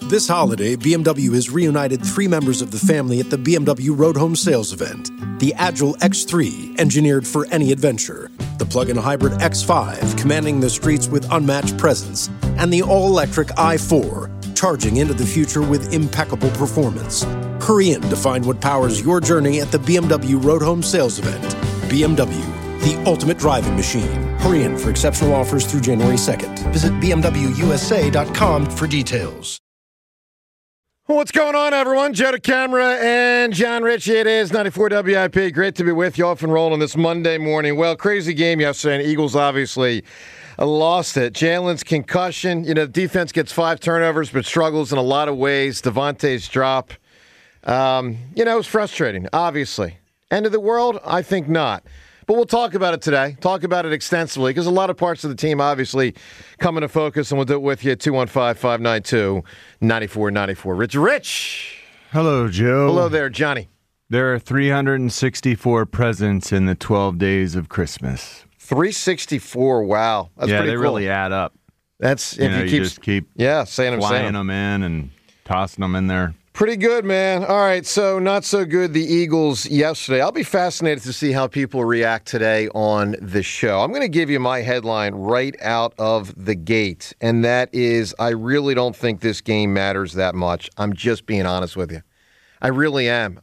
This holiday, BMW has reunited 3 members of the family at the BMW Road Home Sales event. The Agile X3, engineered for any adventure. The plug-in hybrid X5, commanding the streets with unmatched presence. And the all-electric i4, charging into the future with impeccable performance. Hurry in to find what powers your journey at the BMW Road Home Sales event. BMW, the ultimate driving machine. Hurry in for exceptional offers through January 2nd. Visit BMWUSA.com for details. What's going on, everyone? Joe DeCamara and John Ritchie. It is 94 WIP. Great to be with you off and rolling this Monday morning. Well, crazy game yesterday, and Eagles obviously lost it. Jalen's concussion. The defense gets 5 turnovers but struggles in a lot of ways. Devontae's drop. It was frustrating, obviously. End of the world? I think not. But we'll talk about it today. Talk about it extensively because a lot of parts of the team obviously come into focus, and we'll do it with you at 215-592-9494. Rich. Hello, Joe. Hello there, Johnny. There are 364 presents in the 12 days of Christmas. 364, wow. That's pretty they cool. really add up. That's if you just keep saying flying them in and tossing them in there. Pretty good, man. All right, so not so good, the Eagles yesterday. I'll be fascinated to see how people react today on the show. I'm going to give you my headline right out of the gate, and that is, I really don't think this game matters that much. I'm just being honest with you. I really am.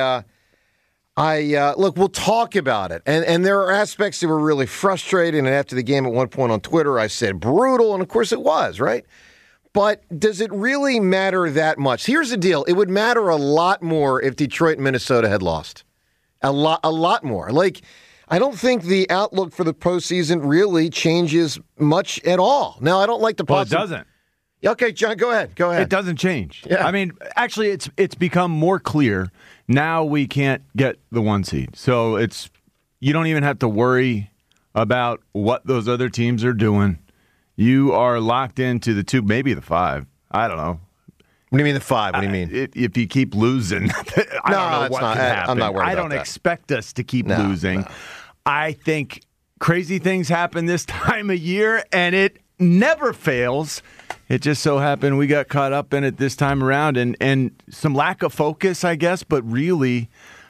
Look, we'll talk about it, and there are aspects that were really frustrating, and after the game at one point on Twitter, I said brutal, and of course it was, right? But does it really matter that much? Here's the deal. It would matter a lot more if Detroit and Minnesota had lost. A lot more. I don't think the outlook for the postseason really changes much at all. Now, I don't like the Well, it doesn't. Okay, John, go ahead. It doesn't change. Yeah. I mean, actually, it's become more clear. Now we can't get the 1 seed. So you don't even have to worry about what those other teams are doing. You are locked into the 2, maybe the 5. I don't know. What do you mean the 5? What do you mean? If you keep losing, I don't know what can happen. I'm not worried I about don't that. expect us to keep losing. No. I think crazy things happen this time of year, and it never fails. It just so happened we got caught up in it this time around, and some lack of focus, I guess, but really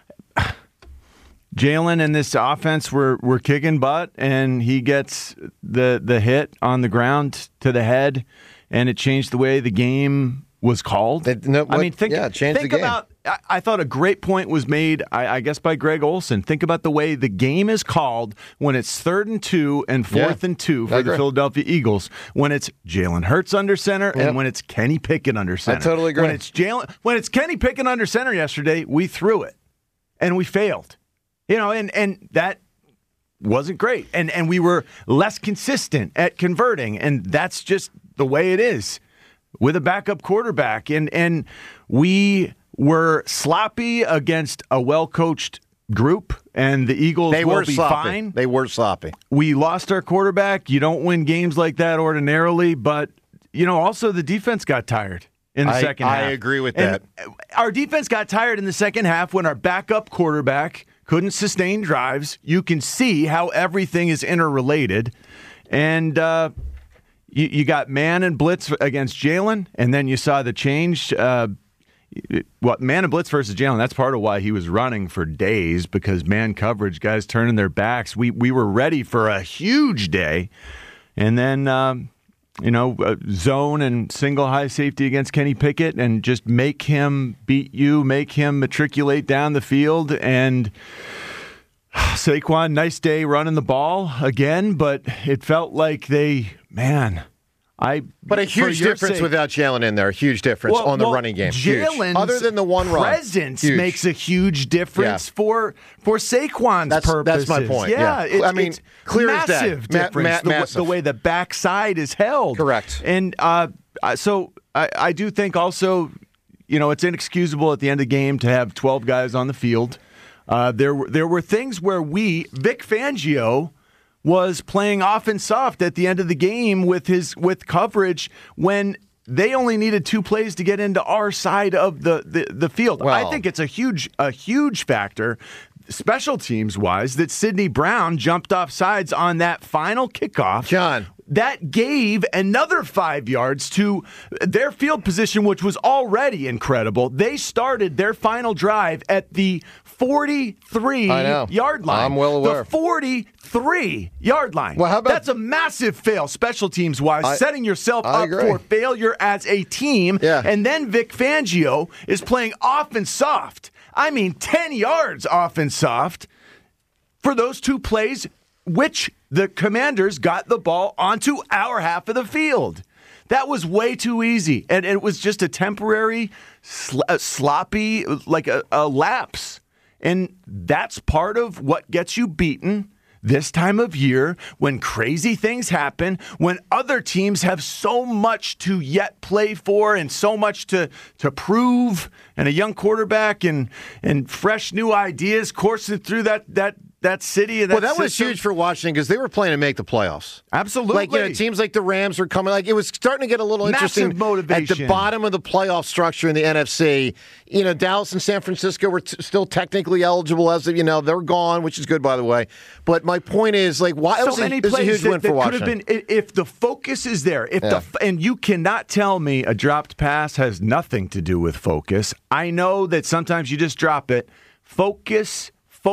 Jalen and this offense were kicking butt, and he gets the hit on the ground to the head, and it changed the way the game was called. Think the game. About. I thought a great point was made, I guess, by Greg Olsen. Think about the way the game is called when it's 3rd and 2 and 4th and 2 for the Philadelphia Eagles. When it's Jalen Hurts under center and when it's Kenny Pickett under center. I totally agree. When it's Kenny Pickett under center yesterday, we threw it and we failed. And that wasn't great. And we were less consistent at converting. And that's just the way it is with a backup quarterback. And we were sloppy against a well-coached group, and the Eagles will be fine. They were sloppy. We lost our quarterback. You don't win games like that ordinarily, but, also the defense got tired in the second half. I agree with that. And our defense got tired in the second half when our backup quarterback couldn't sustain drives. You can see how everything is interrelated. And you got man and blitz against Jalen, and then you saw the change. Man and blitz versus Jalen, that's part of why he was running for days, because man coverage, guys turning their backs. We were ready for a huge day. And then, zone and single high safety against Kenny Pickett and just make him beat you, make him matriculate down the field. And Saquon, nice day running the ball again, but it felt like But a huge difference without Jalen in there. A huge difference on the running game. Jalen's other than the one run. Presence makes a huge difference for Saquon's purposes. That's my point. Yeah. It's clear as day. Massive difference. Massive. The way the backside is held. Correct. And so I do think also, it's inexcusable at the end of the game to have 12 guys on the field. There were things where Vic Fangio was playing off and soft at the end of the game with coverage when they only needed 2 plays to get into our side of the field. Well, I think it's a huge factor, special teams wise, that Sidney Brown jumped off sides on that final kickoff. John, that gave another 5 yards to their field position, which was already incredible. They started their final drive at the 43-yard line. I'm well aware. The 43-yard line. Well, how about that's a massive fail, special teams-wise, setting yourself up for failure as a team. Yeah. And then Vic Fangio is playing off and soft. I mean, 10 yards off and soft for those two plays, which the Commanders got the ball onto our half of the field. That was way too easy. And it was just a temporary, sloppy, like a lapse. And that's part of what gets you beaten this time of year, when crazy things happen, when other teams have so much to yet play for and so much to prove, and a young quarterback and fresh new ideas coursing through that city. And that was huge for Washington because they were playing to make the playoffs. Absolutely. Teams like the Rams were coming. Like, it was starting to get a little interesting motivation at the bottom of the playoff structure in the NFC. Dallas and San Francisco were still technically eligible as of, they're gone, which is good, by the way. But my point is, like, why it was a huge win for Washington. Could have been, if the focus is there, and you cannot tell me a dropped pass has nothing to do with focus. I know that sometimes you just drop it. Focus.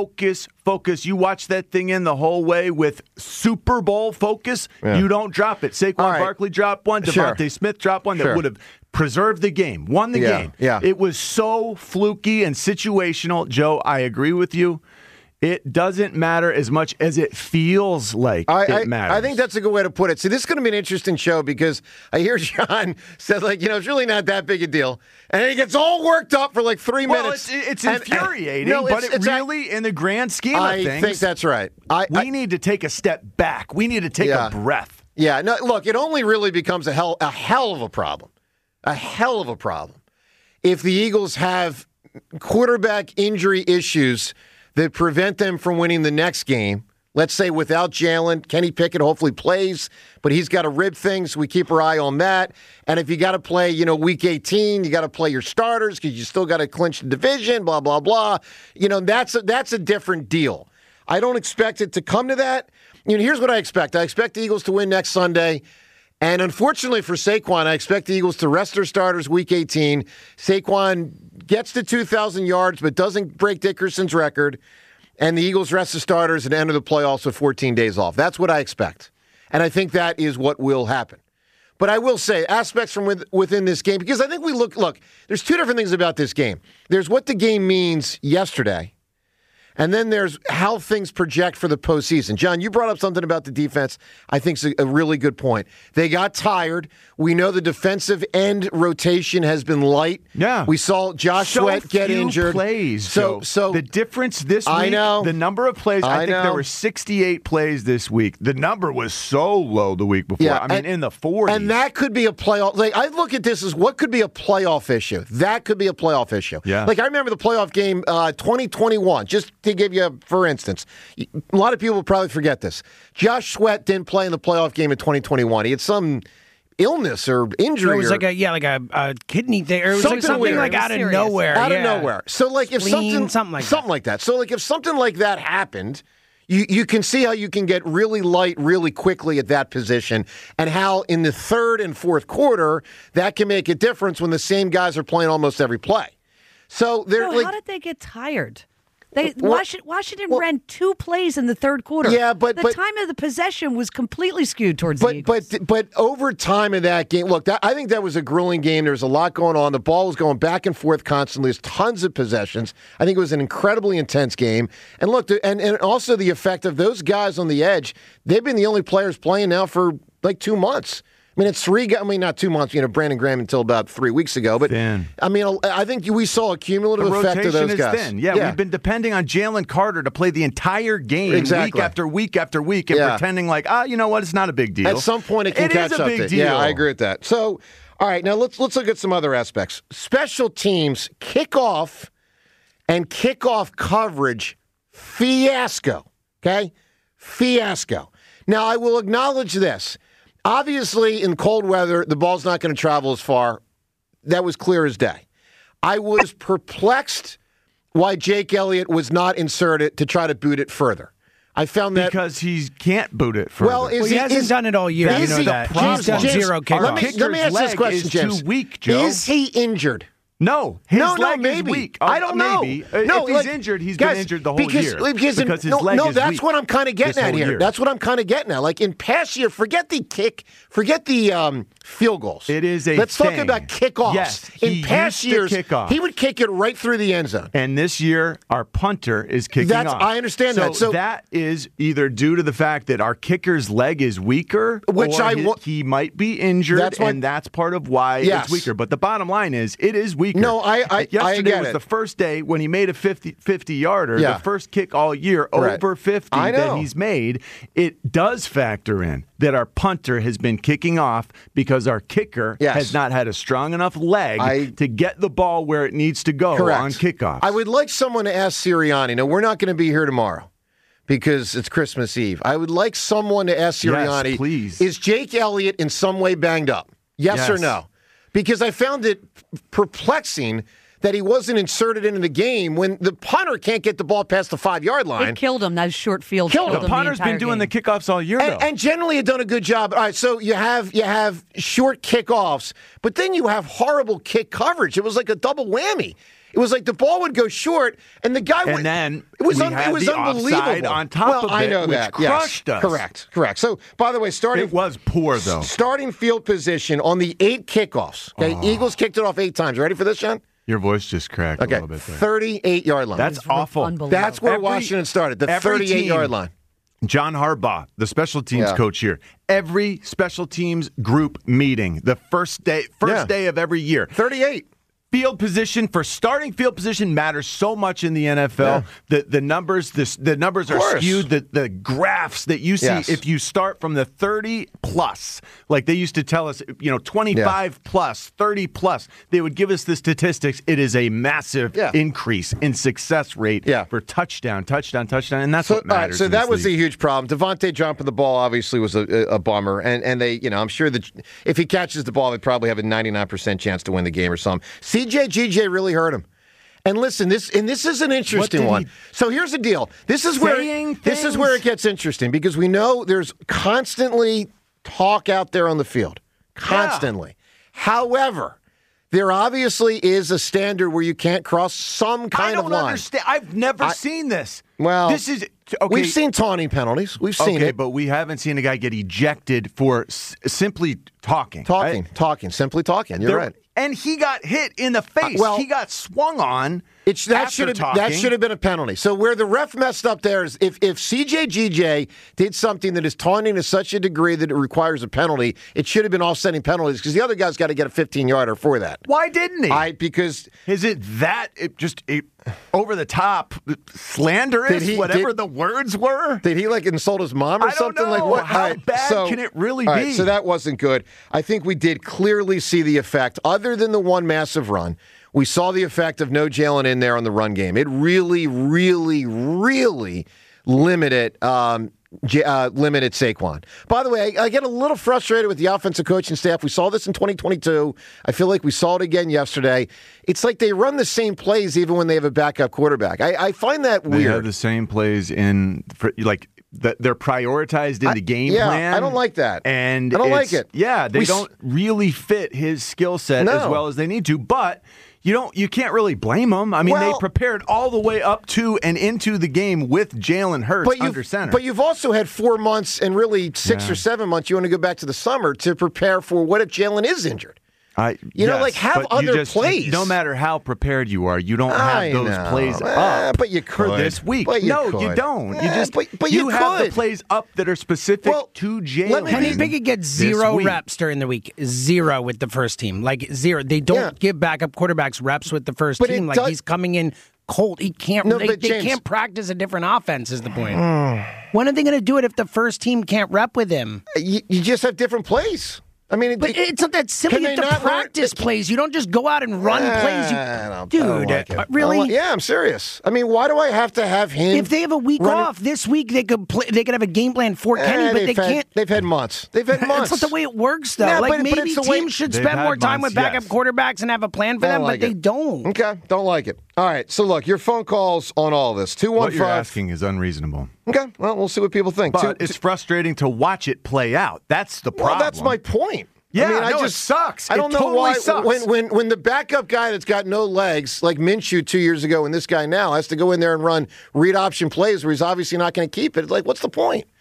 You watch that thing in the whole way with Super Bowl focus. Yeah. You don't drop it. Saquon Barkley dropped one. Devontae Smith dropped one that would have preserved the game, won the game. Yeah. It was so fluky and situational. Joe, I agree with you. It doesn't matter as much as it feels like it matters. I think that's a good way to put it. See, this is going to be an interesting show because I hear John says, like, it's really not that big a deal. And then he gets all worked up for like 3 minutes. Well, it's infuriating, but it really, in the grand scheme of things, I think that's right. We need to take a step back. We need to take a breath. Yeah, no, look, it only really becomes a hell of a problem. A hell of a problem. If the Eagles have quarterback injury issues that prevent them from winning the next game. Let's say without Jalen, Kenny Pickett hopefully plays, but he's got a rib thing, so we keep our eye on that. And if you got to play, Week 18, you got to play your starters because you still got to clinch the division, blah, blah, blah. That's a different deal. I don't expect it to come to that. Here's what I expect. I expect the Eagles to win next Sunday. And unfortunately for Saquon, I expect the Eagles to rest their starters Week 18. Saquon gets to 2,000 yards but doesn't break Dickerson's record. And the Eagles rest the starters and enter the playoffs with 14 days off. That's what I expect. And I think that is what will happen. But I will say, aspects from within this game, because I think we look, there's two different things about this game. There's what the game means yesterday, and then there's how things project for the postseason. John, you brought up something about the defense I think is a really good point. They got tired. We know the defensive end rotation has been light. Yeah. We saw Josh Sweat get injured. Plays, so the difference this week, I know. The number of plays, I think there were 68 plays this week. The number was so low the week before. Yeah, in the 40s. And that could be a playoff. Like, I look at this as what could be a playoff issue. That could be a playoff issue. Yeah. Like, I remember the playoff game 2021, just to give you for instance. A lot of people will probably forget this. Josh Sweat didn't play in the playoff game in 2021. He had some illness or injury. It was like a kidney thing. Or it was something weird. Like out of nowhere. Out of nowhere. So like if something like that. So like if something like that happened, you can see how you can get really light really quickly at that position, and how in the third and fourth quarter that can make a difference when the same guys are playing almost every play. So how did they get tired? Washington ran 2 plays in the third quarter. Yeah, but the time of the possession was completely skewed towards the Eagles. But over time in that game, look, I think that was a grueling game. There was a lot going on. The ball was going back and forth constantly. There's tons of possessions. I think it was an incredibly intense game. And look, and also the effect of those guys on the edge. They've been the only players playing now for like 2 months. I mean, it's 3 guys. I mean, not 2 months. Brandon Graham until about 3 weeks ago. But thin. I mean, I think we saw a cumulative effect of those guys. Thin. Yeah, we've been depending on Jalen Carter to play the entire game, week after week after week, and pretending like, you know what? It's not a big deal. At some point, it can catch up. It is a big deal. Yeah, I agree with that. So, all right, now let's look at some other aspects. Special teams kickoff and kickoff coverage fiasco. Okay, fiasco. Now, I will acknowledge this. Obviously, in cold weather, the ball's not going to travel as far. That was clear as day. I was perplexed why Jake Elliott was not inserted to try to boot it further. I found that because he can't boot it further. well, He hasn't done it all year. You know that. He's done James, zero kickoffs. Let me ask this leg question, is James. too weak, Joe. Is he injured? No, his No, leg maybe. is weak. I don't know. Maybe. No, if he's injured, he's guys, been injured the whole year. Because his no, leg is that's weak what I'm kind of getting this at whole here. year. That's what I'm kind of getting at. Like in past year, forget the field goals. It is a Let's talk thing. about kickoffs. Yes, in he past used to years, kick off. he would kick it right through the end zone. And this year, our punter is kicking off. I understand that. So that is either due to the fact that our kicker's leg is weaker, Which or he might be injured, and that's part of why Yes. it's weaker. But the bottom line is, it is weaker. No, Yesterday get was it. the first day when he made a 50-yarder, Yeah. the first kick all year, Correct. over 50 I know. that he's made. It does factor in that our punter has been kicking off because our kicker Yes. has not had a strong enough leg to get the ball where it needs to go Correct. on kickoffs. I would like someone to ask Sirianni. Now, we're not going to be here tomorrow because it's Christmas Eve. I would like someone to ask Sirianni, please. Is Jake Elliott in some way banged up? Yes or no? Because I found it perplexing that he wasn't inserted into the game when the punter can't get the ball past the 5-yard line. It killed him. That short field Killed killed him. him. The punter's been doing the kickoffs all year, though. And generally had done a good job. All right, so you have short kickoffs, but then you have horrible kick coverage. It was like a double whammy. It was like the ball would go short, and the guy would. And then it was we had the unbelievable. offside on top of I it, know which that. crushed Yes. us. Correct. So, by the way, It was poor, though. starting field position on the 8 kickoffs. Okay, Eagles kicked it off 8 times. Ready for this, John? Your voice just cracked a Okay, little bit there. 38-yard line. That's awful. unbelievable. That's where Every- Washington started. The every 38-yard team- line. John Harbaugh, the special teams Yeah. coach here. Every special teams group meeting, the first day of every year. 38. Field position for starting field position matters so much in the NFL. The numbers are course. skewed. The graphs that you see, Yes. if you start from the 30 plus, like they used to tell us, 25 plus, 30 plus, they would give us the statistics. It is a massive increase in success rate for touchdown, and that's what matters. So in that this was league. a huge problem. Devontae dropping the ball obviously was a bummer, and they, I'm sure that if he catches the ball, they probably have a 99% chance to win the game or something. CJ really hurt him. And listen, this is an interesting one. So here's the deal. This is where it gets interesting because we know there's constantly talk out there on the field. Constantly. Yeah. However, there obviously is a standard where you can't cross some kind of line. I don't understand. I've never seen this. Well, this is okay. We've seen taunting penalties. We've seen it, but we haven't seen a guy get ejected for simply talking. Simply talking. You're right. And he got hit in the face. He got swung on. That should have been a penalty. So where the ref messed up there is if CJGJ did something that is taunting to such a degree that it requires a penalty, it should have been offsetting penalties because the other guy's got to get a 15-yarder for that. Why didn't he? Because is it over the top slanderous? Whatever the words were. Did he insult his mom or something? I don't know. Like what? How bad can it really be? Right, so that wasn't good. I think we did clearly see the effect. Other than the one massive run, we saw the effect of no Jalen in there on the run game. It really, really, really limited Saquon. By the way, I get a little frustrated with the offensive coaching staff. We saw this in 2022. I feel like we saw it again yesterday. It's like they run the same plays even when they have a backup quarterback. I find that weird. They have the same plays they're prioritized in the game plan. I don't like that. And I don't like it. Yeah, they don't really fit his skill set as well as they need to. But you can't really blame them. I mean, they prepared all the way up to and into the game with Jalen Hurts under center. But you've also had 4 months and really 6 or 7 months. You want to go back to the summer to prepare for what if Jalen is injured. Have other plays. No matter how prepared you are, you don't have those plays up. But you could for this week. You don't. You have the plays up that are specific to Jalen. Kenny Pickett gets 0 reps during the week. 0 with the first team. 0. They don't give backup quarterbacks reps with the first team. He's coming in cold. He can't. They can't practice a different offense. Is the point? When are they going to do it if the first team can't rep with him? You just have different plays. I mean, but it's not that simple. You have to practice plays. You don't just go out and run plays. Dude, really? Yeah, I'm serious. I mean, why do I have to have him? If they have a week off this week, they could have a game plan for Kenny, but they can't. They've had months. That's not the way it works, though. Yeah, maybe teams should spend more time with backup quarterbacks and have a plan for them, but they don't. Okay, don't like it. All right, so look, your phone calls on all this. 215. What you're asking is unreasonable. Okay, well, we'll see what people think. But it's frustrating to watch it play out. That's the problem. Well, that's my point. Yeah, I mean, it sucks. I don't know why when the backup guy that's got no legs, like Minshew 2 years ago, and this guy now has to go in there and run read option plays where he's obviously not going to keep it. Like, what's the point?